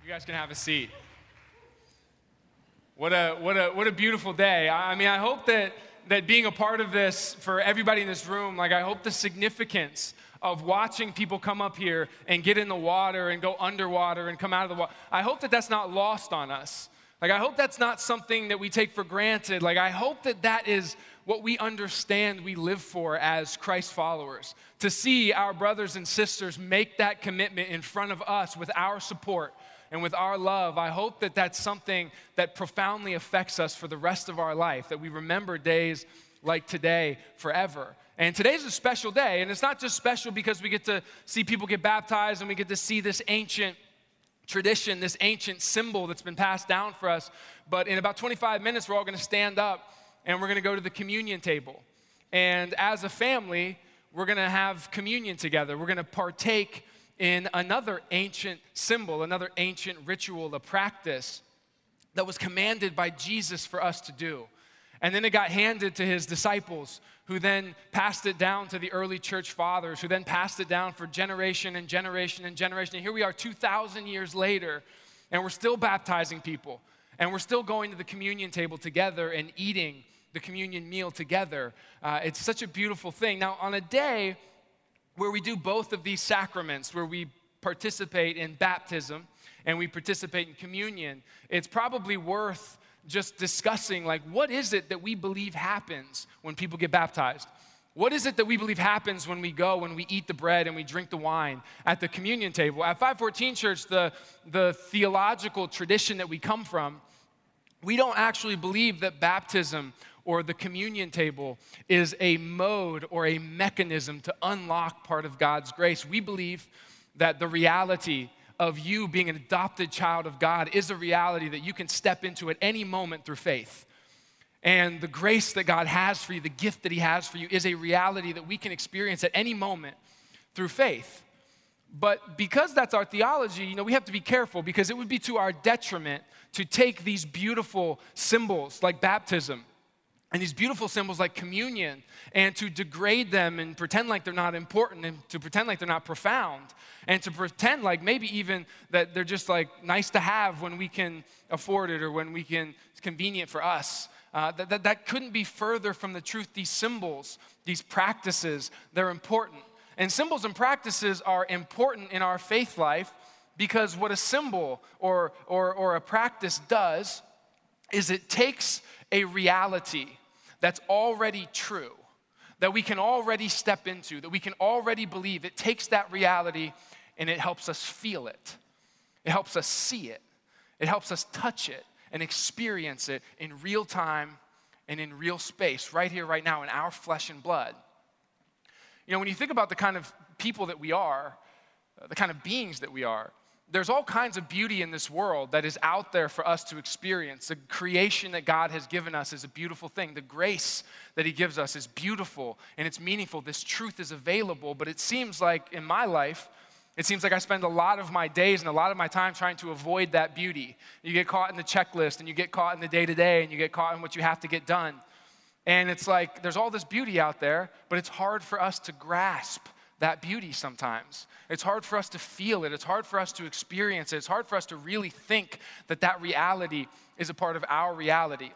You guys can have a seat. What a beautiful day. I mean, I hope that being a part of this for everybody in this room, I hope the significance of watching people come up here and get in the water and go underwater and come out of the water, I hope that that's not lost on us. I hope that's not something that we take for granted. I hope that is what we understand we live for as Christ followers. To see our brothers and sisters make that commitment in front of us with our support and with our love, I hope that that's something that profoundly affects us for the rest of our life, that we remember days like today forever. And today's a special day, and it's not just special because we get to see people get baptized and we get to see this ancient tradition, this ancient symbol that's been passed down for us, but in about 25 minutes, we're all gonna stand up and we're gonna go to the communion table. And as a family, we're gonna have communion together. We're gonna partake in another ancient symbol, another ancient ritual, a practice that was commanded by Jesus for us to do. And then it got handed to his disciples, who then passed it down to the early church fathers, who then passed it down for generation and generation and generation. And here we are 2,000 years later, and we're still baptizing people, and we're still going to the communion table together and eating the communion meal together. It's such a beautiful thing. Now, on a day where we do both of these sacraments, where we participate in baptism and we participate in communion, it's probably worth just discussing, what is it that we believe happens when people get baptized? What is it that we believe happens when we eat the bread and we drink the wine at the communion table? At 514 Church, the theological tradition that we come from, we don't actually believe that baptism or the communion table is a mode or a mechanism to unlock part of God's grace. We believe that the reality of you being an adopted child of God is a reality that you can step into at any moment through faith. And the grace that God has for you, the gift that he has for you, is a reality that we can experience at any moment through faith. But because that's our theology, we have to be careful, because it would be to our detriment to take these beautiful symbols like baptism and these beautiful symbols like communion and to degrade them and pretend like they're not important and to pretend like they're not profound and to pretend like maybe even that they're just nice to have when we can afford it or when it's convenient for us. That couldn't be further from the truth. These symbols, these practices, they're important. And symbols and practices are important in our faith life because what a symbol or a practice does is it takes a reality that's already true, that we can already step into, that we can already believe. It takes that reality and it helps us feel it. It helps us see it. It helps us touch it and experience it in real time and in real space, right here, right now, in our flesh and blood. When you think about the kind of people that we are, the kind of beings that we are, there's all kinds of beauty in this world that is out there for us to experience. The creation that God has given us is a beautiful thing. The grace that he gives us is beautiful and it's meaningful. This truth is available, but it seems like in my life, it seems like I spend a lot of my days and a lot of my time trying to avoid that beauty. You get caught in the checklist and you get caught in the day-to-day and you get caught in what you have to get done. And it's like there's all this beauty out there, but it's hard for us to grasp that beauty sometimes. It's hard for us to feel it. It's hard for us to experience it. It's hard for us to really think that reality is a part of our reality.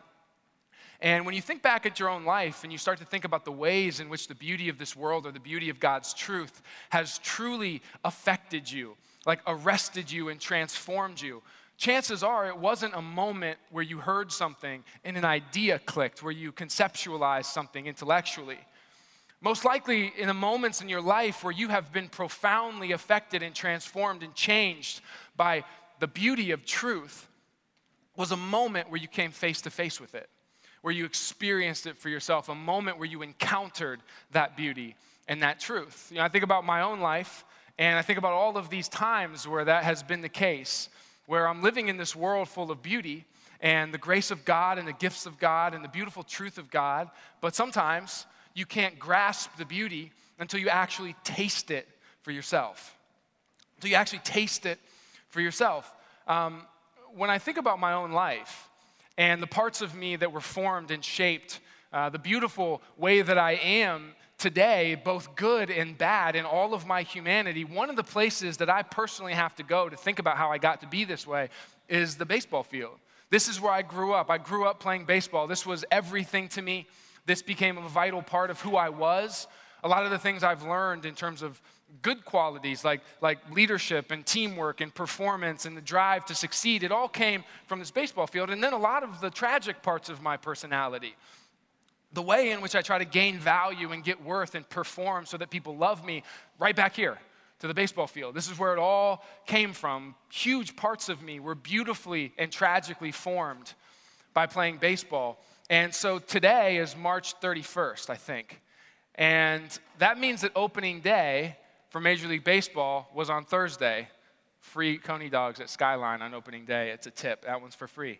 And when you think back at your own life and you start to think about the ways in which the beauty of this world or the beauty of God's truth has truly affected you, arrested you and transformed you, chances are it wasn't a moment where you heard something and an idea clicked, where you conceptualized something intellectually. Most likely in the moments in your life where you have been profoundly affected and transformed and changed by the beauty of truth was a moment where you came face to face with it, where you experienced it for yourself, a moment where you encountered that beauty and that truth. I think about my own life, and I think about all of these times where that has been the case, where I'm living in this world full of beauty and the grace of God and the gifts of God and the beautiful truth of God, but sometimes you can't grasp the beauty until you actually taste it for yourself. Until you actually taste it for yourself. When I think about my own life and the parts of me that were formed and shaped, the beautiful way that I am today, both good and bad, in all of my humanity, one of the places that I personally have to go to think about how I got to be this way is the baseball field. This is where I grew up. I grew up playing baseball. This was everything to me. This became a vital part of who I was. A lot of the things I've learned in terms of good qualities like leadership and teamwork and performance and the drive to succeed, it all came from this baseball field. And then a lot of the tragic parts of my personality, the way in which I try to gain value and get worth and perform so that people love me, right back here to the baseball field. This is where it all came from. Huge parts of me were beautifully and tragically formed by playing baseball. And so today is March 31st, I think. And that means that opening day for Major League Baseball was on Thursday. Free Coney dogs at Skyline on opening day. It's a tip. That one's for free.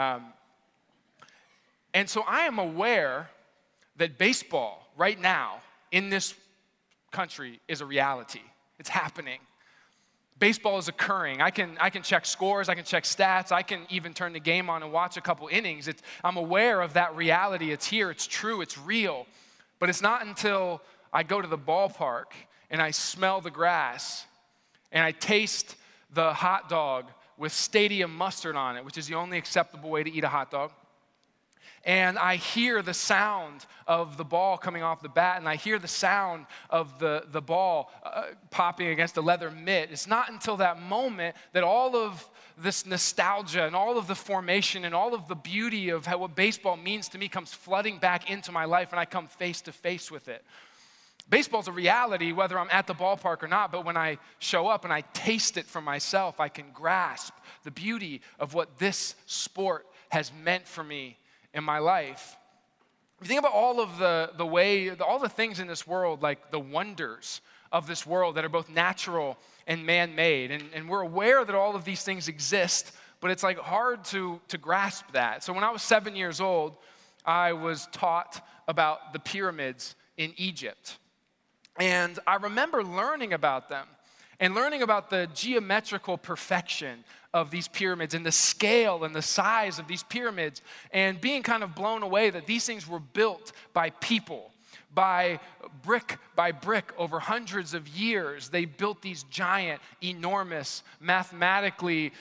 And so I am aware that baseball right now in this country is a reality. It's happening. Baseball is occurring. I can check scores, I can check stats, I can even turn the game on and watch a couple innings. I'm aware of that reality. It's here, it's true, it's real. But it's not until I go to the ballpark and I smell the grass and I taste the hot dog with stadium mustard on it, which is the only acceptable way to eat a hot dog, and I hear the sound of the ball coming off the bat, and I hear the sound of the ball popping against the leather mitt. It's not until that moment that all of this nostalgia and all of the formation and all of the beauty of what baseball means to me comes flooding back into my life, and I come face to face with it. Baseball's a reality whether I'm at the ballpark or not, but when I show up and I taste it for myself, I can grasp the beauty of what this sport has meant for me in my life. If you think about all of all the things in this world, like the wonders of this world that are both natural and man-made, and we're aware that all of these things exist, but it's like hard to grasp that. So when I was 7 years old, I was taught about the pyramids in Egypt. And I remember learning about them and learning about the geometrical perfection of these pyramids and the scale and the size of these pyramids, and being kind of blown away that these things were built by people, by brick over hundreds of years. They built these giant, enormous, mathematically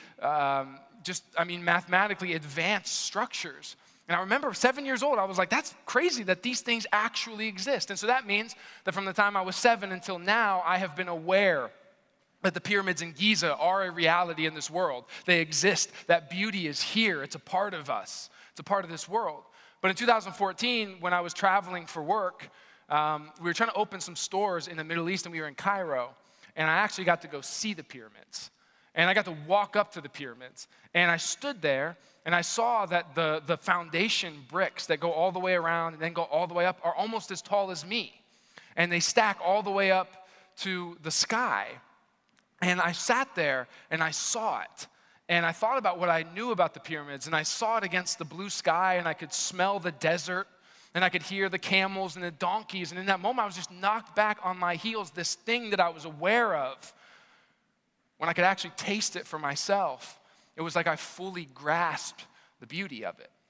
advanced structures. And I remember 7 years old, I was like, that's crazy that these things actually exist. And so that means that from the time I was 7 until now, I have been aware that the pyramids in Giza are a reality in this world. They exist. That beauty is here. It's a part of us. It's a part of this world. But in 2014, when I was traveling for work, we were trying to open some stores in the Middle East, and we were in Cairo. And I actually got to go see the pyramids. And I got to walk up to the pyramids. And I stood there, and I saw that the foundation bricks that go all the way around and then go all the way up are almost as tall as me. And they stack all the way up to the sky. And I sat there and I saw it. And I thought about what I knew about the pyramids, and I saw it against the blue sky, and I could smell the desert, and I could hear the camels and the donkeys. And in that moment, I was just knocked back on my heels, this thing that I was aware of. When I could actually taste it for myself, it was like I fully grasped the beauty of it.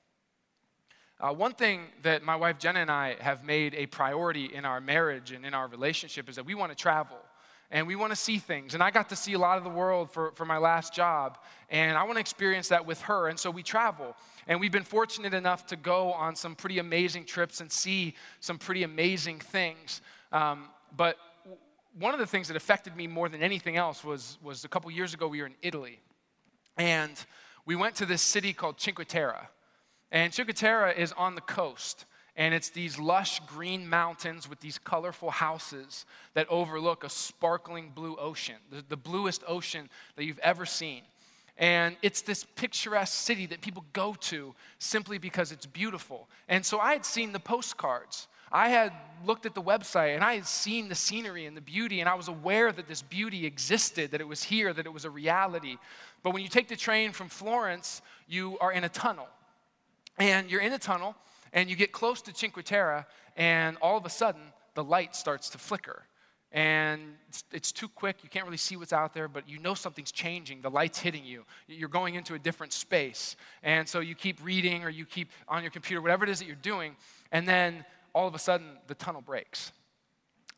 One thing that my wife Jenna and I have made a priority in our marriage and in our relationship is that we want to travel. And we want to see things. And I got to see a lot of the world for my last job. And I want to experience that with her. And so we travel. And we've been fortunate enough to go on some pretty amazing trips and see some pretty amazing things. But one of the things that affected me more than anything else was a couple years ago, we were in Italy. And we went to this city called Cinque Terre. And Cinque Terre is on the coast. And it's these lush green mountains with these colorful houses that overlook a sparkling blue ocean, the bluest ocean that you've ever seen. And it's this picturesque city that people go to simply because it's beautiful. And so I had seen the postcards. I had looked at the website, and I had seen the scenery and the beauty, and I was aware that this beauty existed, that it was here, that it was a reality. But when you take the train from Florence, you are in a tunnel. And you're in a tunnel, and you get close to Cinque Terre, and all of a sudden, the light starts to flicker. And it's too quick. You can't really see what's out there, but you know something's changing. The light's hitting you. You're going into a different space. And so you keep reading, or you keep on your computer, whatever it is that you're doing, and then all of a sudden, the tunnel breaks.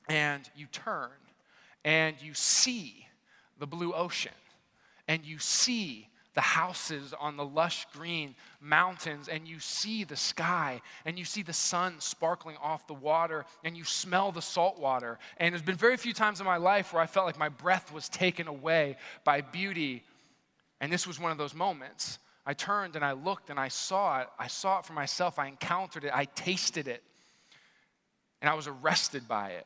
and you turn and you see the blue ocean and you see the houses on the lush green mountains, and you see the sky, and you see the sun sparkling off the water, and you smell the salt water. And there's been very few times in my life where I felt like my breath was taken away by beauty, and this was one of those moments. I turned and I looked and I saw it. I saw it for myself. I encountered it. I tasted it, and I was arrested by it.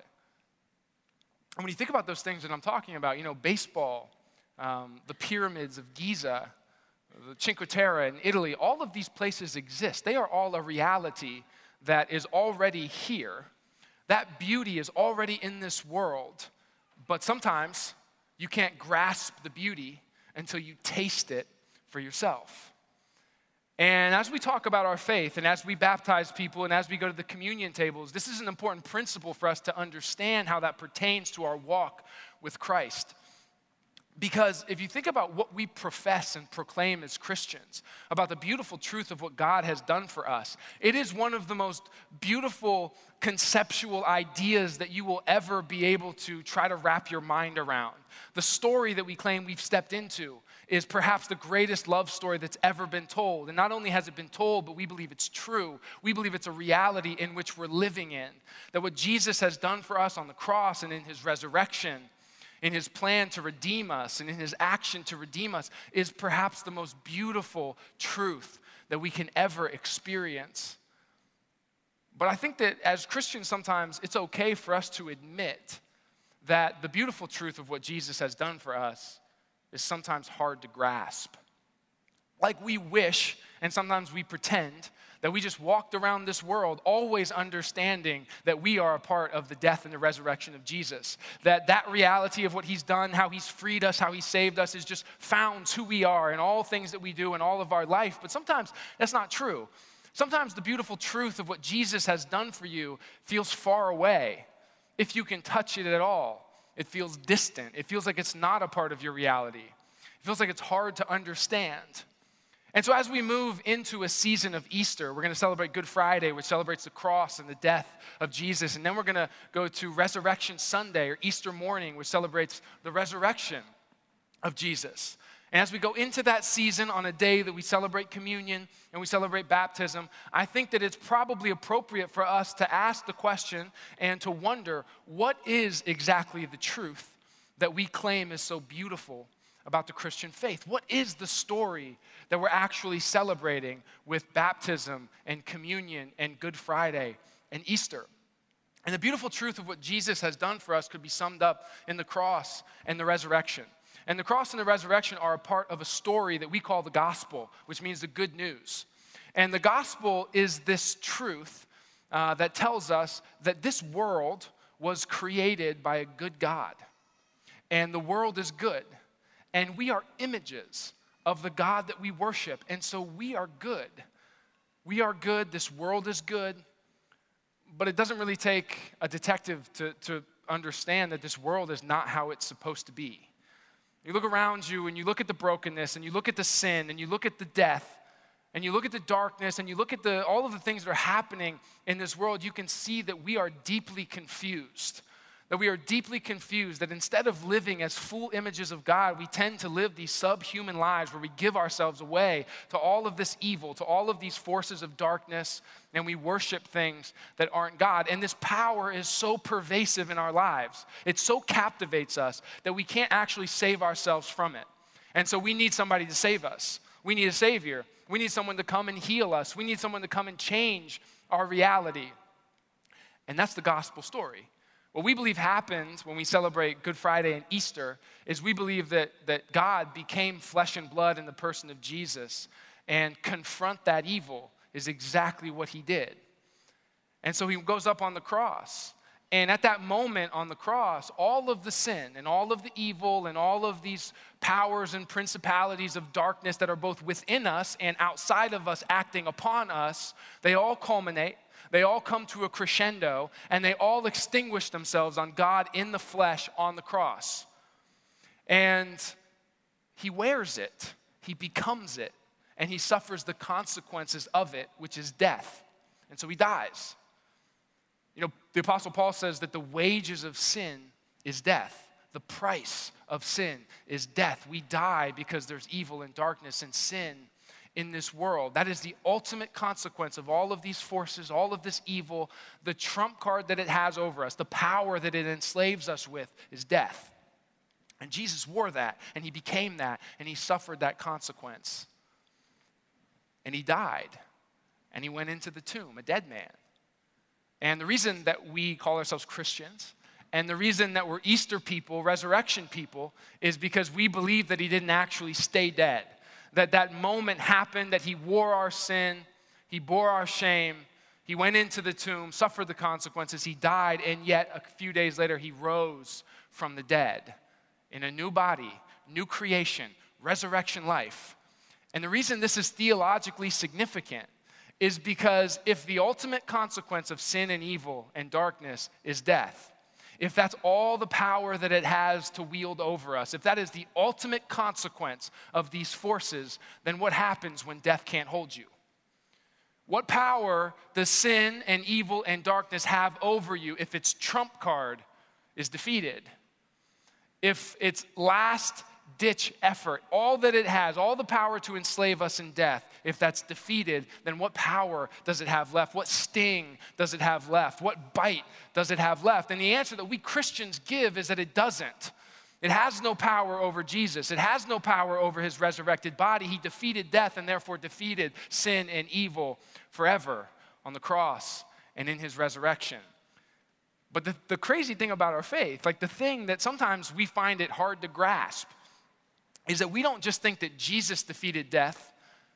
And when you think about those things that I'm talking about, baseball, the pyramids of Giza, the Cinque Terre in Italy, all of these places exist. They are all a reality that is already here. That beauty is already in this world, but sometimes you can't grasp the beauty until you taste it for yourself. And as we talk about our faith, and as we baptize people, and as we go to the communion tables, this is an important principle for us to understand how that pertains to our walk with Christ. Because if you think about what we profess and proclaim as Christians, about the beautiful truth of what God has done for us, it is one of the most beautiful conceptual ideas that you will ever be able to try to wrap your mind around. The story that we claim we've stepped into is perhaps the greatest love story that's ever been told. And not only has it been told, but we believe it's true. We believe it's a reality in which we're living in. That what Jesus has done for us on the cross and in his resurrection, in his plan to redeem us and in his action to redeem us, is perhaps the most beautiful truth that we can ever experience. But I think that as Christians, sometimes it's okay for us to admit that the beautiful truth of what Jesus has done for us is sometimes hard to grasp. Like we wish, and sometimes we pretend, that we just walked around this world always understanding that we are a part of the death and the resurrection of Jesus. That reality of what he's done, how he's freed us, how he saved us, is just founds who we are in all things that we do in all of our life. But sometimes that's not true. Sometimes the beautiful truth of what Jesus has done for you feels far away. If you can touch it at all, it feels distant. It feels like it's not a part of your reality. It feels like it's hard to understand. And so as we move into a season of Easter, we're going to celebrate Good Friday, which celebrates the cross and the death of Jesus. And then we're going to go to Resurrection Sunday, or Easter morning, which celebrates the resurrection of Jesus. And as we go into that season on a day that we celebrate communion and we celebrate baptism, I think that it's probably appropriate for us to ask the question and to wonder, what is exactly the truth that we claim is so beautiful about the Christian faith? What is the story that we're actually celebrating with baptism and communion and Good Friday and Easter? And the beautiful truth of what Jesus has done for us could be summed up in the cross and the resurrection. And the cross and the resurrection are a part of a story that we call the gospel, which means the good news. And the gospel is this truth that tells us that this world was created by a good God. And the world is good. And we are images of the God that we worship. And so we are good. We are good. This world is good. But it doesn't really take a detective to understand that this world is not how it's supposed to be. You look around you and you look at the brokenness and you look at the sin and you look at the death and you look at the darkness and you look at all of the things that are happening in this world, you can see that we are deeply confused. That we are deeply confused, that instead of living as full images of God, we tend to live these subhuman lives where we give ourselves away to all of this evil, to all of these forces of darkness, and we worship things that aren't God. And this power is so pervasive in our lives. It so captivates us that we can't actually save ourselves from it. And so we need somebody to save us. We need a Savior. We need someone to come and heal us. We need someone to come and change our reality. And that's the gospel story. What we believe happens when we celebrate Good Friday and Easter is we believe that God became flesh and blood in the person of Jesus, and confront that evil is exactly what he did. And so he goes up on the cross. And at that moment on the cross, all of the sin and all of the evil and all of these powers and principalities of darkness that are both within us and outside of us acting upon us, they all culminate. They all come to a crescendo, and they all extinguish themselves on God in the flesh on the cross. And he wears it, he becomes it, and he suffers the consequences of it, which is death. And so he dies. The Apostle Paul says that the wages of sin is death. The price of sin is death. We die because there's evil and darkness and sin in this world. That is the ultimate consequence of all of these forces, all of this evil. The trump card that it has over us, the power that it enslaves us with, is death. And Jesus wore that, and he became that, and he suffered that consequence. And he died, and he went into the tomb, a dead man. And the reason that we call ourselves Christians, and the reason that we're Easter people, resurrection people, is because we believe that he didn't actually stay dead. That moment happened, that he wore our sin, he bore our shame, he went into the tomb, suffered the consequences, he died, and yet a few days later he rose from the dead in a new body, new creation, resurrection life. And the reason this is theologically significant is because if the ultimate consequence of sin and evil and darkness is death, if that's all the power that it has to wield over us, if that is the ultimate consequence of these forces, then what happens when death can't hold you? What power does sin and evil and darkness have over you if its trump card is defeated? If its last-ditch effort, all that it has, all the power to enslave us in death, if that's defeated, then what power does it have left? What sting does it have left? What bite does it have left? And the answer that we Christians give is that it doesn't. It has no power over Jesus. It has no power over his resurrected body. He defeated death and therefore defeated sin and evil forever on the cross and in his resurrection. But the crazy thing about our faith, like the thing that sometimes we find it hard to grasp, is that we don't just think that Jesus defeated death.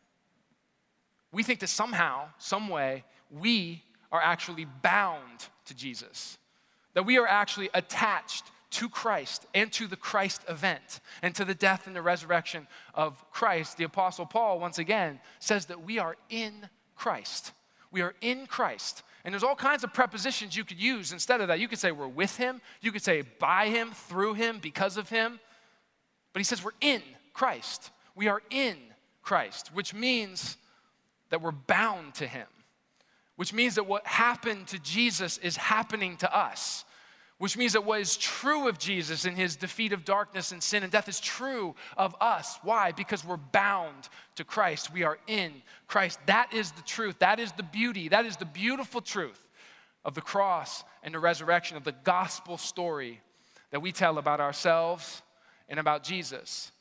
We think that somehow, some way, we are actually bound to Jesus. That we are actually attached to Christ and to the Christ event and to the death and the resurrection of Christ. The Apostle Paul, once again, says that we are in Christ. We are in Christ. And there's all kinds of prepositions you could use instead of that. You could say we're with him. You could say by him, through him, because of him. But he says we're in Christ. We are in Christ, which means that we're bound to him, which means that what happened to Jesus is happening to us, which means that what is true of Jesus in his defeat of darkness and sin and death is true of us. Why? Because we're bound to Christ. We are in Christ. That is the truth. That is the beauty. That is the beautiful truth of the cross and the resurrection, of the gospel story that we tell about ourselves and about Jesus.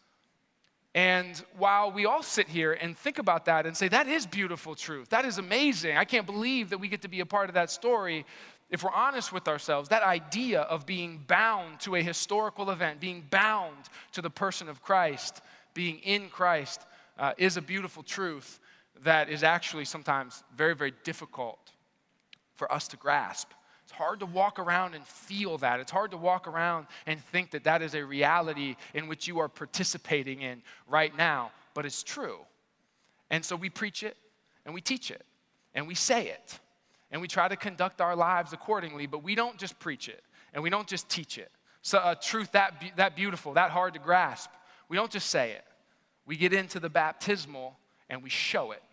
And while we all sit here and think about that and say, that is beautiful truth, that is amazing, I can't believe that we get to be a part of that story, if we're honest with ourselves, that idea of being bound to a historical event, being bound to the person of Christ, being in Christ, is a beautiful truth that is actually sometimes very, very difficult for us to grasp. It's hard to walk around and feel that. It's hard to walk around and think that that is a reality in which you are participating in right now, but it's true. And so we preach it, and we teach it, and we say it, and we try to conduct our lives accordingly, but we don't just preach it, and we don't just teach it. So a truth that beautiful, that hard to grasp, we don't just say it. We get into the baptismal, and we show it.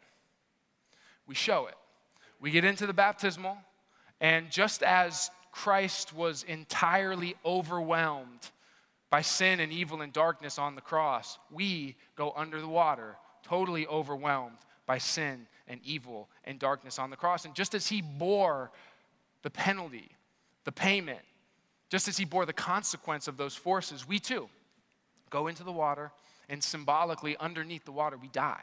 We show it. We get into the baptismal, and just as Christ was entirely overwhelmed by sin and evil and darkness on the cross, we go under the water, totally overwhelmed by sin and evil and darkness on the cross. And just as he bore the penalty, the payment, just as he bore the consequence of those forces, we too go into the water, and symbolically underneath the water we die.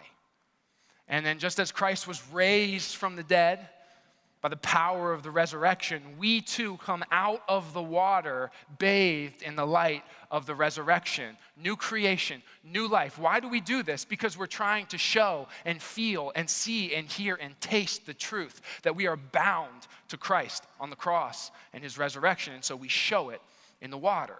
And then just as Christ was raised from the dead by the power of the resurrection, we too come out of the water bathed in the light of the resurrection. New creation, new life. Why do we do this? Because we're trying to show and feel and see and hear and taste the truth that we are bound to Christ on the cross and his resurrection. And so we show it in the water.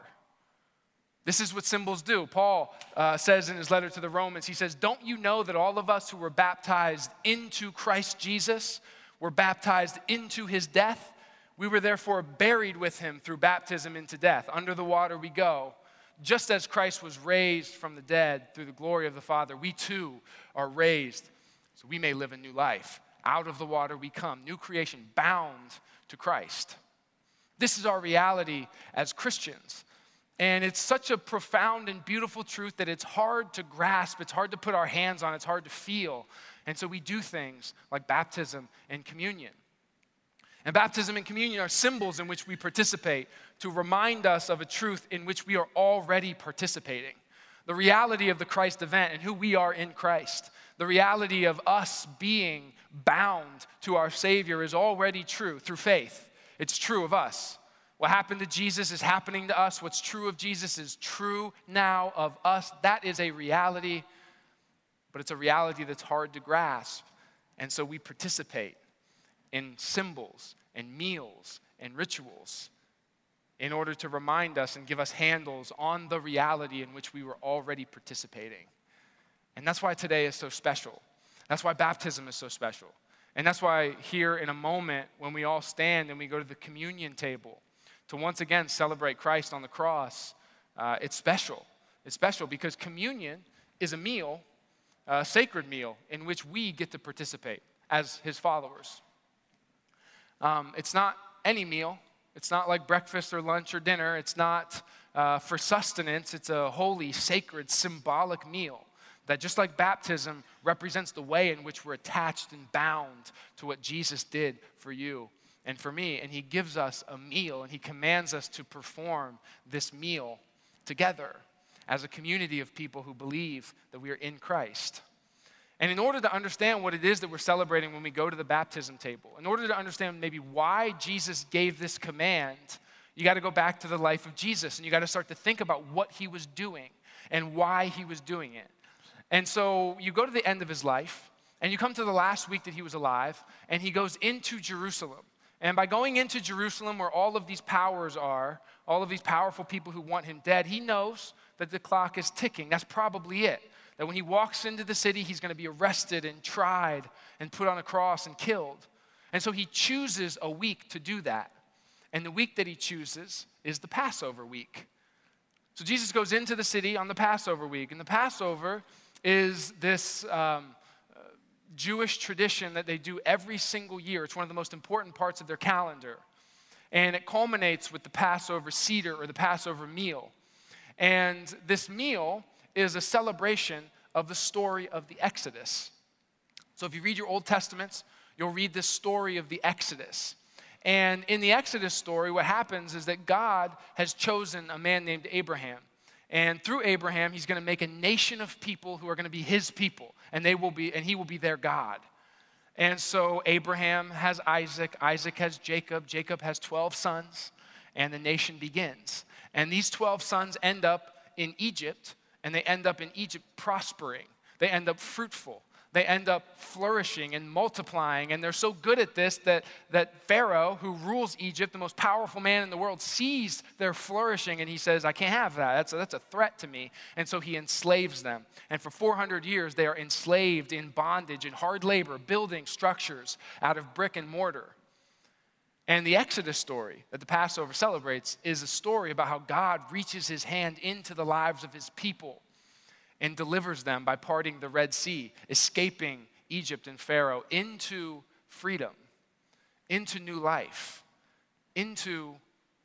This is what symbols do. Paul says in his letter to the Romans, he says, don't you know that all of us who were baptized into Christ Jesus were baptized into his death? We were therefore buried with him through baptism into death. Under the water we go. Just as Christ was raised from the dead through the glory of the Father, we too are raised so we may live a new life Out of the water we come. New creation, bound to Christ. This is our reality as Christians. And it's such a profound and beautiful truth that it's hard to grasp, it's hard to put our hands on, it's hard to feel. And so we do things like baptism and communion. And baptism and communion are symbols in which we participate to remind us of a truth in which we are already participating. The reality of the Christ event and who we are in Christ. The reality of us being bound to our Savior is already true through faith. It's true of us. What happened to Jesus is happening to us. What's true of Jesus is true now of us. That is a reality, but it's a reality that's hard to grasp. And so we participate in symbols and meals and rituals in order to remind us and give us handles on the reality in which we were already participating. And that's why today is so special. That's why baptism is so special. And that's why here in a moment when we all stand and we go to the communion table to once again celebrate Christ on the cross, it's special. It's special because communion is a meal, a sacred meal in which we get to participate as his followers. It's not any meal. It's not like breakfast or lunch or dinner. It's not for sustenance. It's a holy, sacred, symbolic meal that just like baptism represents the way in which we're attached and bound to what Jesus did for you and for me. And he gives us a meal and he commands us to perform this meal together as a community of people who believe that we are in Christ. And in order to understand what it is that we're celebrating when we go to the baptism table, in order to understand maybe why Jesus gave this command, you got to go back to the life of Jesus and you got to start to think about what he was doing and why he was doing it. And so you go to the end of his life and you come to the last week that he was alive and he goes into Jerusalem. And by going into Jerusalem where all of these powers are, all of these powerful people who want him dead, he knows that the clock is ticking. That's probably it. That when he walks into the city, he's going to be arrested and tried and put on a cross and killed. And so he chooses a week to do that. And the week that he chooses is the Passover week. So Jesus goes into the city on the Passover week. And the Passover is this Jewish tradition that they do every single year. It's one of the most important parts of their calendar. And it culminates with the Passover Seder or the Passover meal. And this meal is a celebration of the story of the Exodus. So if you read your Old Testaments, you'll read this story of the Exodus. And in the Exodus story, what happens is that God has chosen a man named Abraham. And through Abraham, he's going to make a nation of people who are going to be his people, and he will be their God. And so Abraham has Isaac, Isaac has Jacob, Jacob has 12 sons, and the nation begins. And these 12 sons end up in Egypt, and they end up in Egypt prospering. They end up fruitful. They end up flourishing and multiplying. And they're so good at this that Pharaoh, who rules Egypt, the most powerful man in the world, sees their flourishing and he says, I can't have that. That's a threat to me. And so he enslaves them. And for 400 years, they are enslaved in bondage and hard labor, building structures out of brick and mortar. And the Exodus story that the Passover celebrates is a story about how God reaches his hand into the lives of his people and delivers them by parting the Red Sea, escaping Egypt and Pharaoh into freedom, into new life, into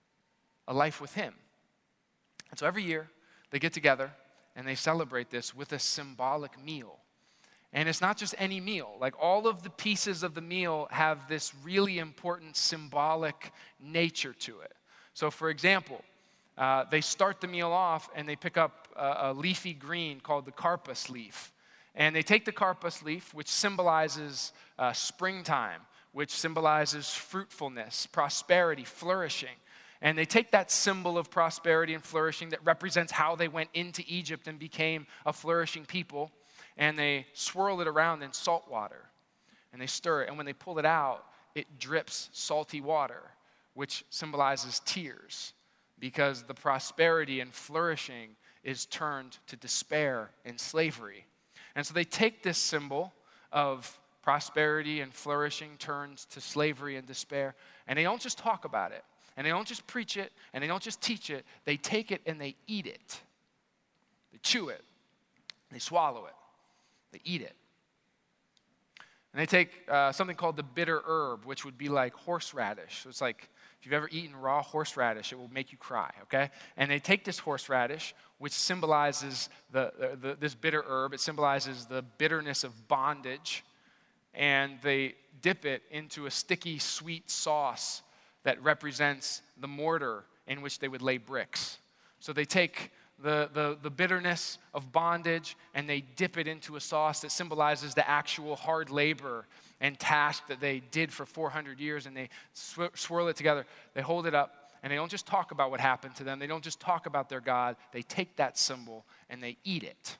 a life with him. And so every year they get together and they celebrate this with a symbolic meal. And it's not just any meal. Like all of the pieces of the meal have this really important symbolic nature to it. So for example, they start the meal off and they pick up a leafy green called the karpas leaf. And they take the karpas leaf, which symbolizes springtime, which symbolizes fruitfulness, prosperity, flourishing. And they take that symbol of prosperity and flourishing that represents how they went into Egypt and became a flourishing people, and they swirl it around in salt water. And they stir it, and when they pull it out, it drips salty water, which symbolizes tears, because the prosperity and flourishing is turned to despair and slavery. And so they take this symbol of prosperity and flourishing turned to slavery and despair, and they don't just talk about it, and they don't just preach it, and they don't just teach it. They take it and they eat it. They chew it. They swallow it. They eat it. And they take something called the bitter herb, which would be like horseradish. So it's like, if you've ever eaten raw horseradish, it will make you cry, okay? And they take this horseradish, which symbolizes this bitter herb. It symbolizes the bitterness of bondage. And they dip it into a sticky, sweet sauce that represents the mortar in which they would lay bricks. So they take the bitterness of bondage and they dip it into a sauce that symbolizes the actual hard labor and task that they did for 400 years, and they swirl it together. They hold it up, and they don't just talk about what happened to them. They don't just talk about their God. They take that symbol and they eat it.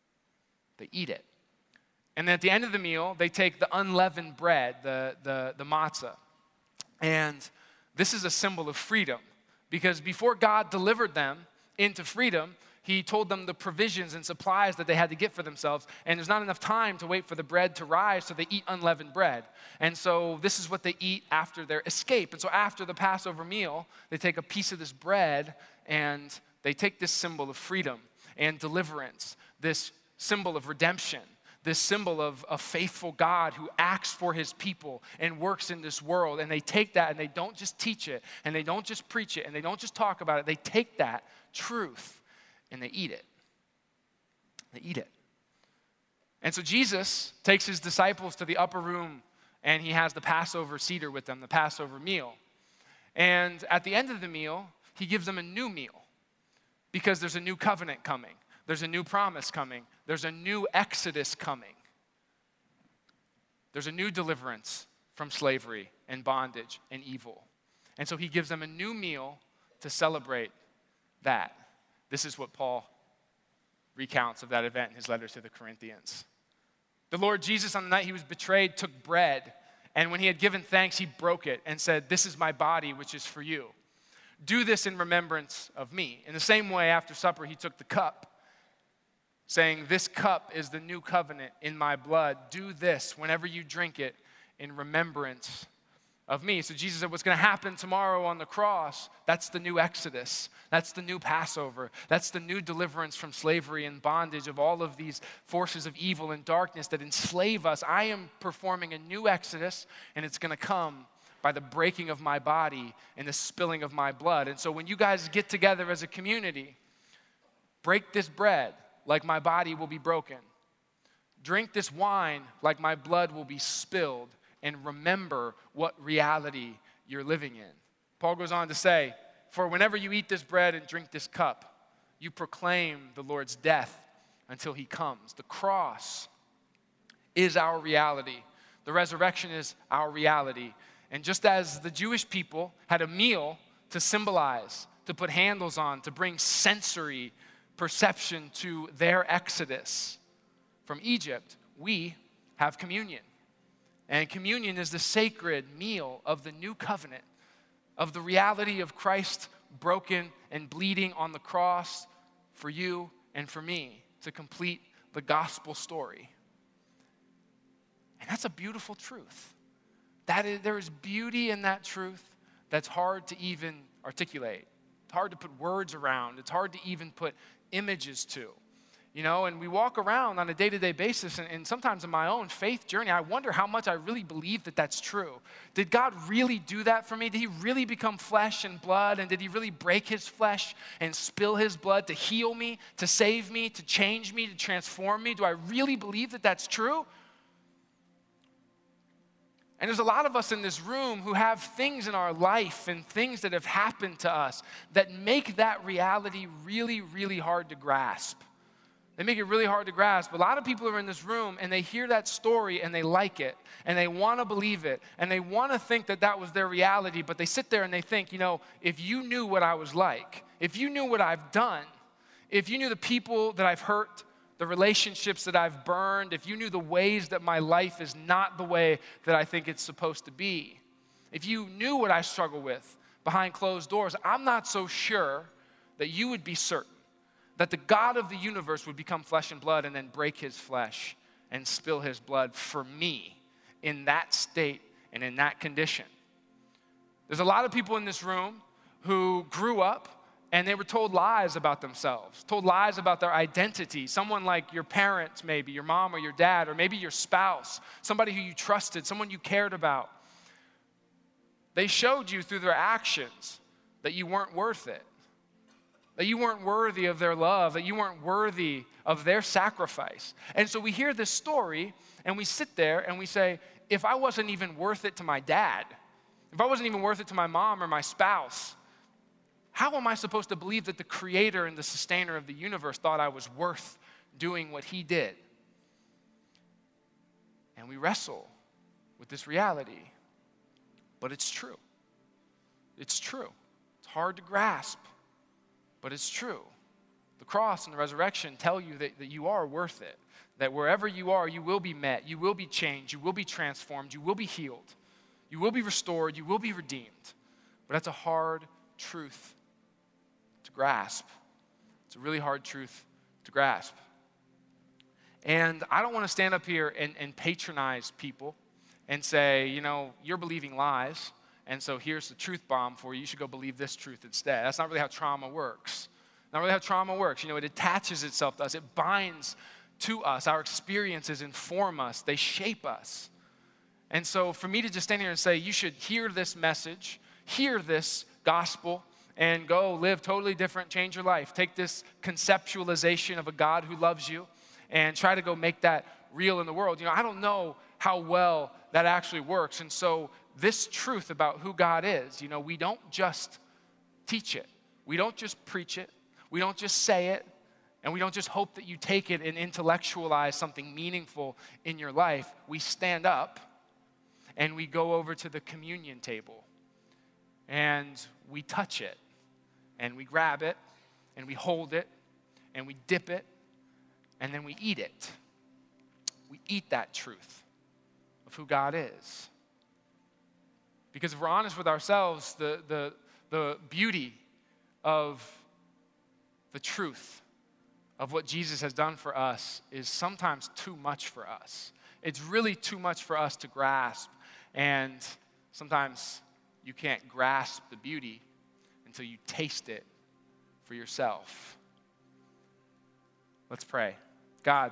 They eat it. And then at the end of the meal, they take the unleavened bread, the matzah. And this is a symbol of freedom, because before God delivered them into freedom, he told them the provisions and supplies that they had to get for themselves, and there's not enough time to wait for the bread to rise, so they eat unleavened bread. And so this is what they eat after their escape. And so after the Passover meal, they take a piece of this bread and they take this symbol of freedom and deliverance, this symbol of redemption, this symbol of a faithful God who acts for his people and works in this world. And they take that and they don't just teach it, and they don't just preach it, and they don't just talk about it. They take that truth and they eat it. They eat it. And so Jesus takes his disciples to the upper room, and he has the Passover Seder with them, the Passover meal. And at the end of the meal, he gives them a new meal, because there's a new covenant coming. There's a new promise coming. There's a new exodus coming. There's a new deliverance from slavery and bondage and evil. And so he gives them a new meal to celebrate that. This is what Paul recounts of that event in his letter to the Corinthians. The Lord Jesus, on the night he was betrayed, took bread, and when he had given thanks, he broke it and said, "This is my body, which is for you. Do this in remembrance of me." In the same way, after supper, he took the cup, saying, "This cup is the new covenant in my blood. Do this whenever you drink it in remembrance of me." So Jesus said, what's going to happen tomorrow on the cross, that's the new Exodus. That's the new Passover. That's the new deliverance from slavery and bondage of all of these forces of evil and darkness that enslave us. I am performing a new Exodus, and it's going to come by the breaking of my body and the spilling of my blood. And so when you guys get together as a community, break this bread like my body will be broken. Drink this wine like my blood will be spilled. And remember what reality you're living in. Paul goes on to say, "For whenever you eat this bread and drink this cup, you proclaim the Lord's death until he comes." The cross is our reality. The resurrection is our reality. And just as the Jewish people had a meal to symbolize, to put handles on, to bring sensory perception to their exodus from Egypt, we have communion. And communion is the sacred meal of the new covenant, of the reality of Christ broken and bleeding on the cross for you and for me to complete the gospel story. And that's a beautiful truth. There is beauty in that truth that's hard to even articulate. It's hard to put words around. It's hard to even put images to. You know, and we walk around on a day-to-day basis, and sometimes in my own faith journey, I wonder how much I really believe that that's true. Did God really do that for me? Did he really become flesh and blood? And did he really break his flesh and spill his blood to heal me, to save me, to change me, to transform me? Do I really believe that that's true? And there's a lot of us in this room who have things in our life and things that have happened to us that make that reality really, really hard to grasp. They make it really hard to grasp. A lot of people are in this room and they hear that story and they like it and they want to believe it and they want to think that that was their reality, but they sit there and they think, you know, if you knew what I was like, if you knew what I've done, if you knew the people that I've hurt, the relationships that I've burned, if you knew the ways that my life is not the way that I think it's supposed to be, if you knew what I struggle with behind closed doors, I'm not so sure that you would be certain that the God of the universe would become flesh and blood and then break his flesh and spill his blood for me in that state and in that condition. There's a lot of people in this room who grew up And they were told lies about themselves, told lies about their identity. Someone like your parents, maybe, your mom or your dad, or maybe your spouse, somebody who you trusted, someone you cared about. They showed you through their actions that you weren't worth it, that you weren't worthy of their love, that you weren't worthy of their sacrifice. And so we hear this story, and we sit there and we say, if I wasn't even worth it to my dad, if I wasn't even worth it to my mom or my spouse, how am I supposed to believe that the creator and the sustainer of the universe thought I was worth doing what he did? And we wrestle with this reality. But it's true. It's true. It's hard to grasp, but it's true. The cross and the resurrection tell you that you are worth it, that wherever you are, you will be met, you will be changed, you will be transformed, you will be healed, you will be restored, you will be redeemed. But that's a hard truth to grasp. It's a really hard truth to grasp. And I don't want to stand up here and patronize people and say, you're believing lies, and so here's the truth bomb for you. You should go believe this truth instead. That's not really how trauma works. Not really how trauma works. It attaches itself to us. It binds to us. Our experiences inform us. They shape us. And so for me to just stand here and say, you should hear this message, hear this gospel, and go live totally different, change your life. Take this conceptualization of a God who loves you and try to go make that real in the world. I don't know how well that actually works. And so this truth about who God is, we don't just teach it. We don't just preach it. We don't just say it. And we don't just hope that you take it and intellectualize something meaningful in your life. We stand up and we go over to the communion table and we touch it. And we grab it, and we hold it, and we dip it, and then we eat it. We eat that truth of who God is. Because if we're honest with ourselves, the beauty of the truth of what Jesus has done for us is sometimes too much for us. It's really too much for us to grasp, and sometimes you can't grasp the beauty until you taste it for yourself. Let's pray. God,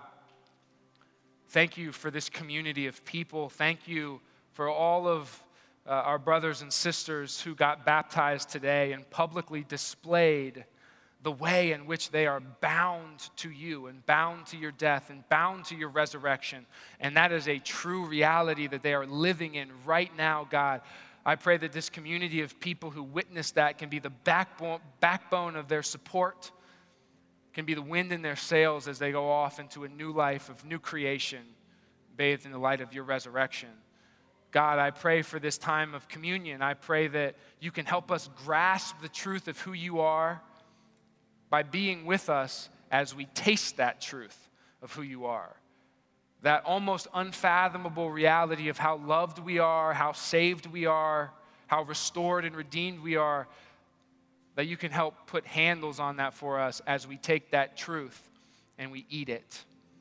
thank you for this community of people. Thank you for all of our brothers and sisters who got baptized today and publicly displayed the way in which they are bound to you and bound to your death and bound to your resurrection. And that is a true reality that they are living in right now, God. I pray that this community of people who witness that can be the backbone of their support, can be the wind in their sails as they go off into a new life of new creation, bathed in the light of your resurrection. God, I pray for this time of communion. I pray that you can help us grasp the truth of who you are by being with us as we taste that truth of who you are. That almost unfathomable reality of how loved we are, how saved we are, how restored and redeemed we are, that you can help put handles on that for us as we take that truth and we eat it.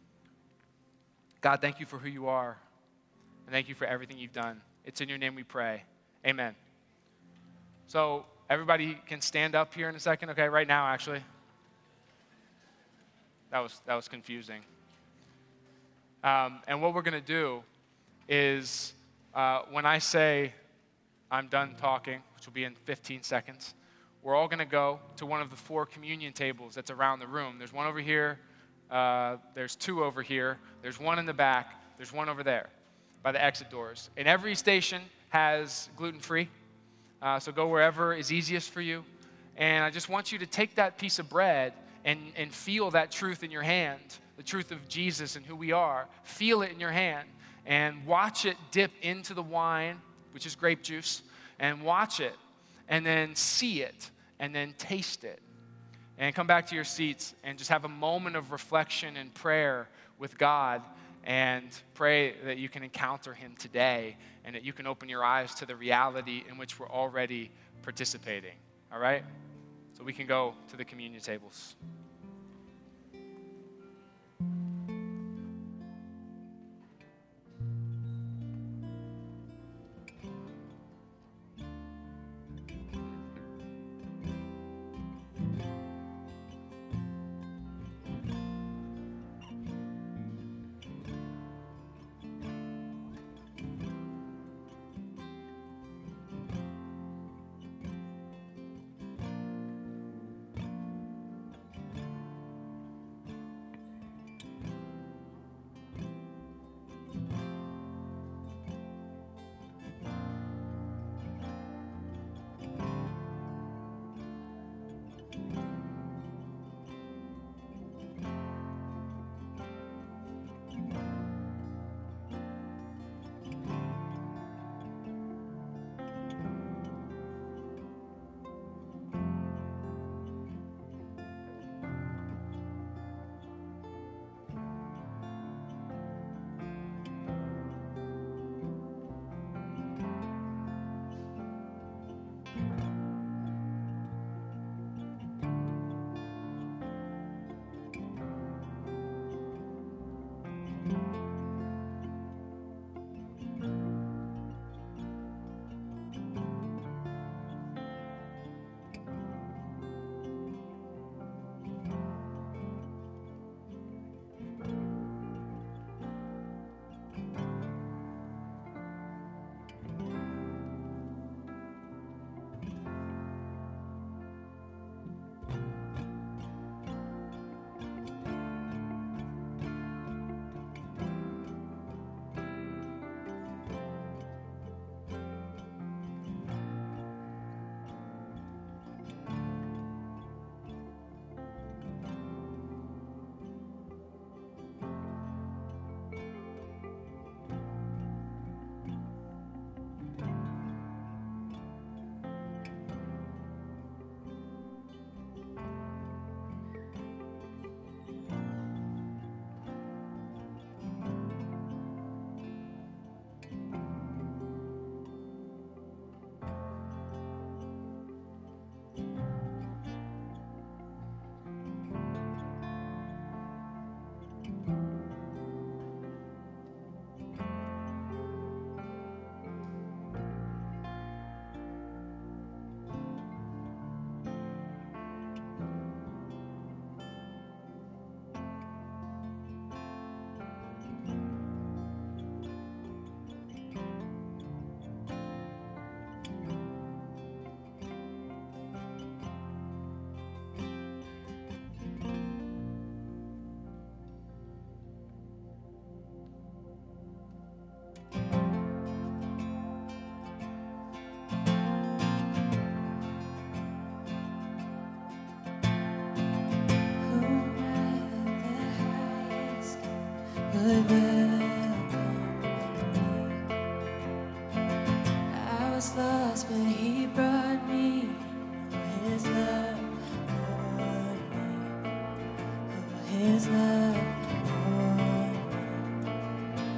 God, thank you for who you are, and thank you for everything you've done. It's in your name we pray. Amen. So everybody can stand up here in a second, okay? Right now, actually. That was confusing. And what we're going to do is when I say I'm done talking, which will be in 15 seconds, we're all going to go to one of the 4 communion tables that's around the room. There's one over here. There's 2 over here. There's one in the back. There's one over there by the exit doors. And every station has gluten-free, so go wherever is easiest for you. And I just want you to take that piece of bread and feel that truth in your hand, the truth of Jesus and who we are. Feel it in your hand and watch it dip into the wine, which is grape juice, and watch it and then see it and then taste it. And come back to your seats and just have a moment of reflection and prayer with God and pray that you can encounter him today and that you can open your eyes to the reality in which we're already participating. All right? So we can go to the communion tables.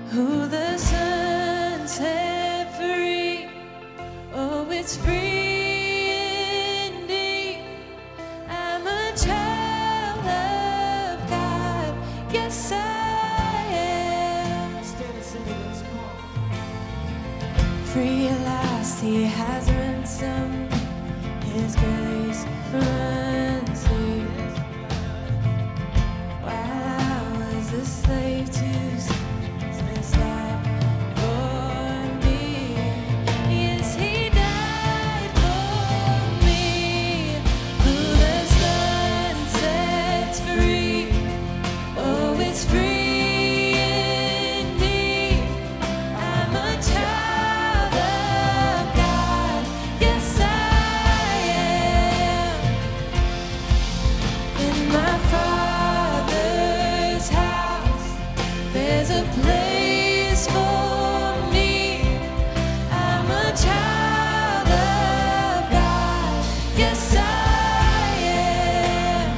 Who the Son set free, oh, it's free indeed. I'm a child of God, yes I am. Stand and sing with us, come on. Free at last, He has ransomed. His grace runs deep. While I was a slave to sin's died for me. Yes, He died for me. Who the Son sets free, oh, it's free indeed. I'm a child of God, yes I am. In my Father's house, there's a place for me. I'm a child of God, yes I am.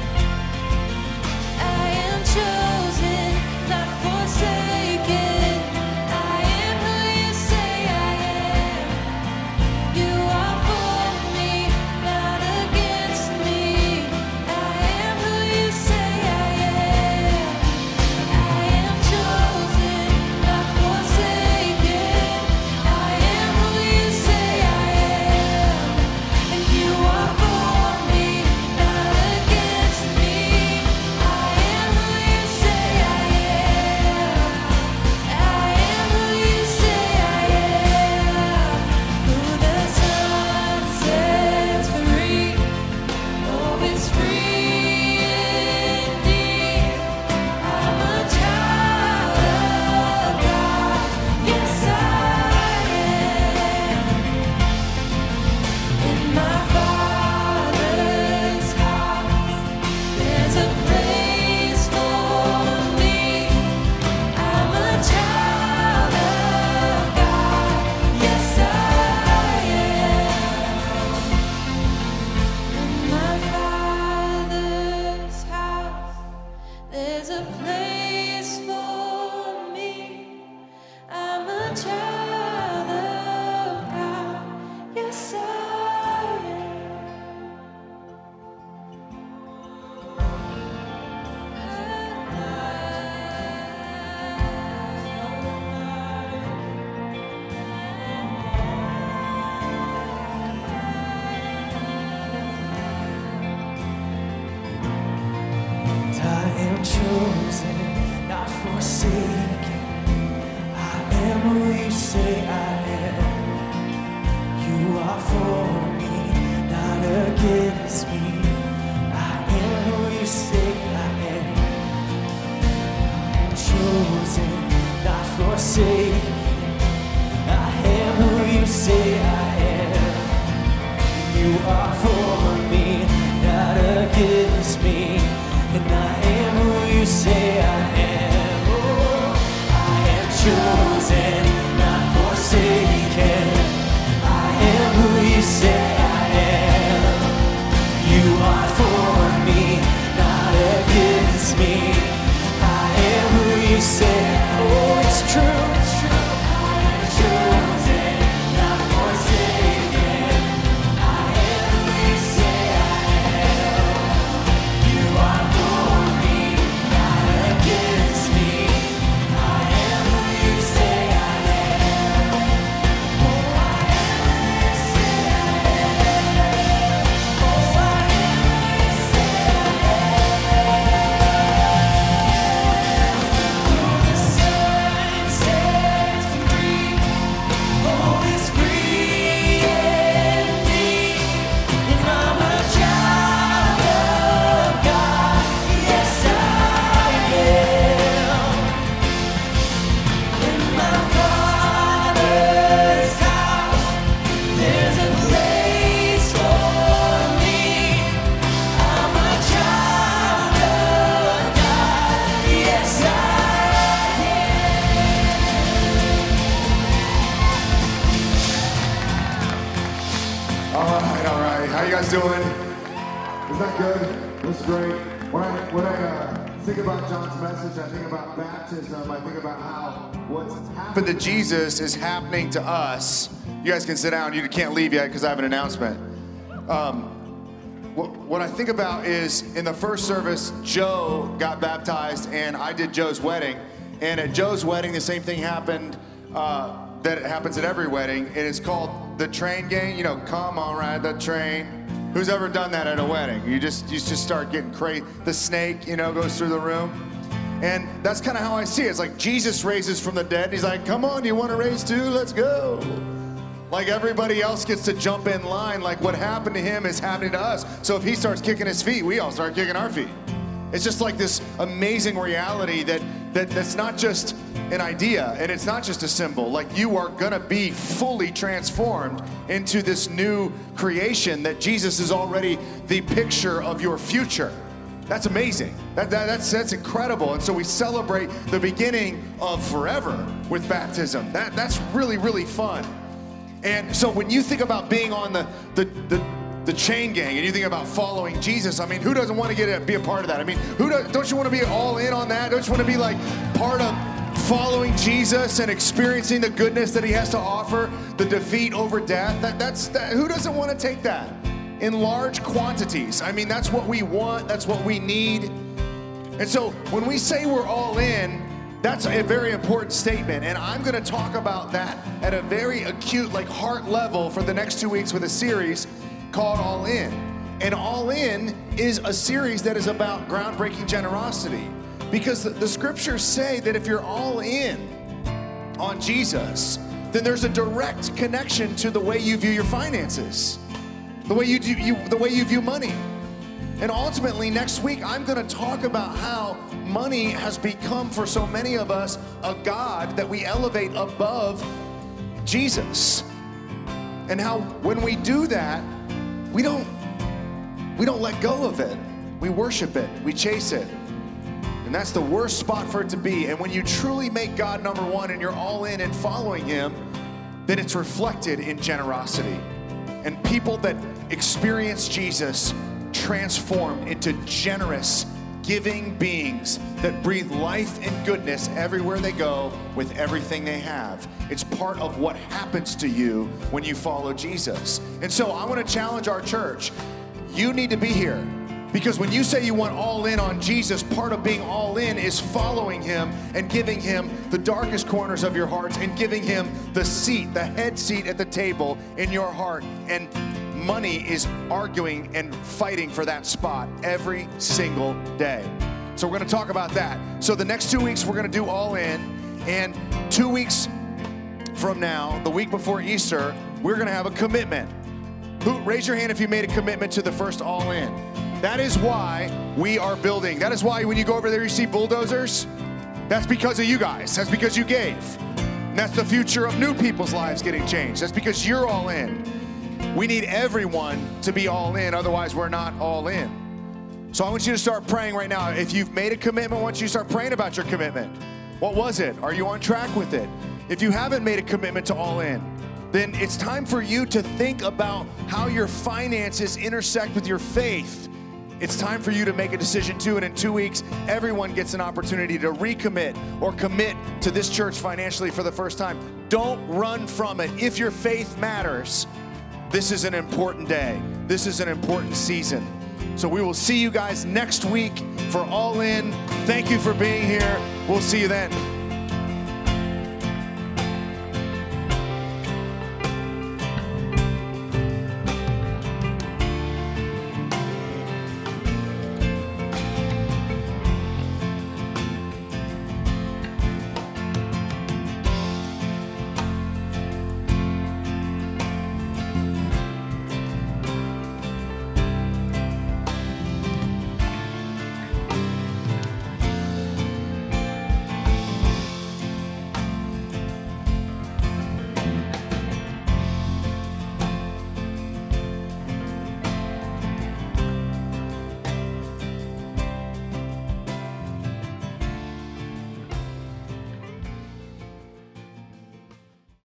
I am chosen, not forsaken. I am who you say I am. You are for me, not against me. I am who you say I am. I am chosen, not forsaken. I am who you say I am. And you are for me, not against me. I am who you say I am. I am who you say I am. Who the Son sets free, oh, it's free indeed. I'm a child of God, yes I am. In my Father's house, there's a place for me. I'm a child of God, yes I am. In my Father's house, there's a place for me. I'm a child of God, yes I And I am chosen, not forsaken. I am who you say I am. You are for me, not against me. I am who you say I am. I am chosen, not forsaken. I am who you say I am. You are for me, not against me. And I am who you say I am. Oh, I am chosen, not forsaken. I am who you say I am. You are for me, not against me. I am who you say. Oh, it's true, it's true. I am chosen, not forsaken. I am who you say I am. You are for me, not against me. I am who you say I am. Oh, I am who you say I am. Oh, I am who you say I am. Who the Son sets free, oh, it's free indeed. And I'm a child of God, yes I am. In my Father's house, there's a place for me. I'm a child of God, yes I All right. How you guys doing? Is that good? That's great. When I think about John's message, I think about baptism, I think about how what's happened to Jesus is happening to us. You guys can sit down. You can't leave yet because I have an announcement. What I think about is in the first service, Joe got baptized and I did Joe's wedding. And at Joe's wedding, the same thing happened that happens at every wedding. And it's called the train gang. You know, come on, ride the train. Who's ever done that at a wedding? You just start getting crazy. The snake, you know, goes through the room. And that's kind of how I see it. It's like Jesus raises from the dead. And he's like, come on, you want to raise too? Let's go. Like everybody else gets to jump in line. Like what happened to him is happening to us. So if he starts kicking his feet, we all start kicking our feet. It's just like this amazing reality that's not just an idea and it's not just a symbol. Like you are gonna be fully transformed into this new creation that Jesus is already the picture of your future. That's amazing. That's incredible. And so we celebrate the beginning of forever with baptism. That's really, really fun. And so when you think about being on the chain gang and you think about following Jesus, I mean, who doesn't want to be a part of that? I mean, don't you want to be all in on that? Don't you want to be like part of following Jesus and experiencing the goodness that he has to offer, the defeat over death? Who doesn't want to take that in large quantities? I mean, that's what we want. That's what we need. And so when we say we're all in, that's a very important statement, and I'm going to talk about that at a very acute, like heart level for the next 2 weeks with a series called All In. And All In is a series that is about groundbreaking generosity, because the scriptures say that if you're all in on Jesus, then there's a direct connection to the way you view your finances, the way you view money. And ultimately, next week, I'm going to talk about how money has become, for so many of us, a God that we elevate above Jesus. And how when we do that, we don't let go of it. We worship it. We chase it. And that's the worst spot for it to be. And when you truly make God number one and you're all in and following him, then it's reflected in generosity. And people that experience Jesus transform into generous, giving beings that breathe life and goodness everywhere they go with everything they have. It's part of what happens to you when you follow Jesus. And so I want to challenge our church. You need to be here, because when you say you want all in on Jesus, part of being all in is following him and giving him the darkest corners of your hearts and giving him the seat, the head seat at the table in your heart. And money is arguing and fighting for that spot every single day. So we're going to talk about that. So the next 2 weeks, we're going to do All In. And 2 weeks from now, the week before Easter, we're going to have a commitment. Raise your hand if you made a commitment to the first All In. That is why we are building. That is why when you go over there, you see bulldozers. That's because of you guys. That's because you gave. And that's the future of new people's lives getting changed. That's because you're all in. We need everyone to be all in, otherwise we're not all in. So I want you to start praying right now. If you've made a commitment, I want you to start praying about your commitment. What was it? Are you on track with it? If you haven't made a commitment to all in, then it's time for you to think about how your finances intersect with your faith. It's time for you to make a decision too, and in 2 weeks, everyone gets an opportunity to recommit or commit to this church financially for the first time. Don't run from it. If your faith matters, this is an important day. This is an important season. So we will see you guys next week for All In. Thank you for being here. We'll see you then.